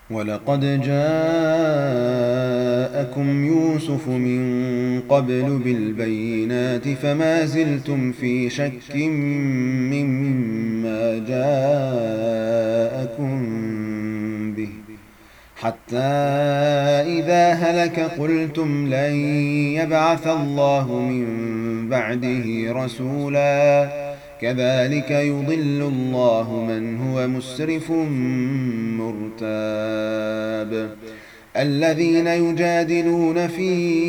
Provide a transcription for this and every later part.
ولقد جاءكم يوسف من قبل بالبينات فما زلتم في شك مما جاءكم به، حتى إذا هلك قلتم لن يبعث الله من بعده رسولا كذلك يضل الله من هو مسرف مرتاب. الذين يجادلون في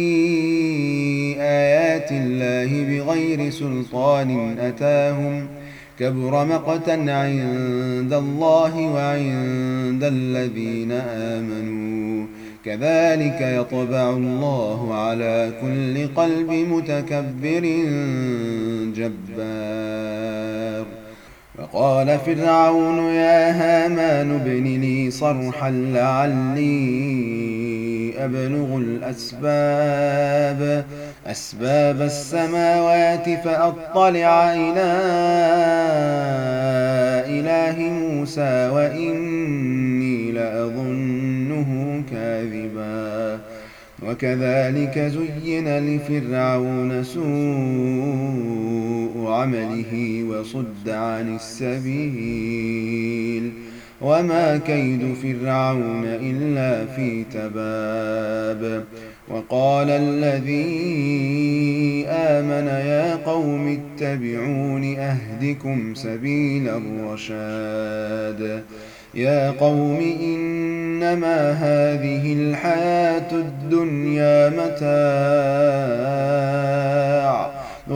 آيات الله بغير سلطان أتاهم كبر مقتا عند الله وعند الذين آمنوا كذلك يطبع الله على كل قلب متكبر جبار. وقال فرعون يا هامان ابن لي صرحا لعلي أبلغ أسباب السماوات فأطلع إلى إله موسى وإني لأظنه كاذبا. وكذلك زين لفرعون سوء عمله وصد عن السبيل وما كيد فرعون إلا في تباب. وقال الذي آمن يا قوم اتبعون أهدكم سبيل الرشاد. يا قوم إنما هذه الحياة الدنيا متاع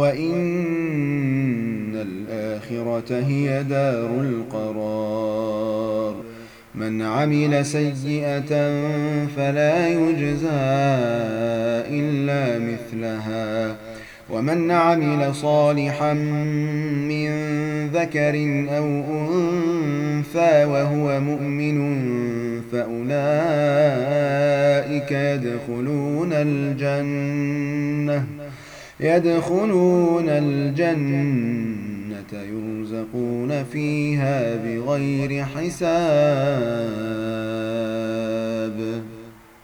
وإن الآخرة هي دار القرار. من عمل سيئة فلا يجزى إلا مثلها ومن عمل صالحا من ذكر أو أنثى وهو مؤمن فأولئك يدخلون الجنة يرزقون فيها بغير حساب.